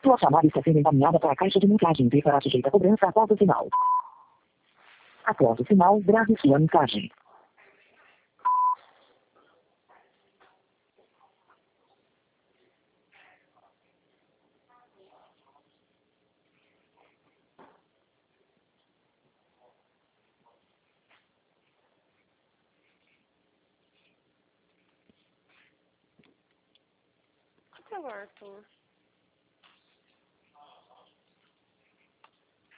Sua chamada está sendo encaminhada para a caixa de mensagem e será sujeita a cobrança após o sinal. Após o sinal, grave sua mensagem. O que é o Arthur?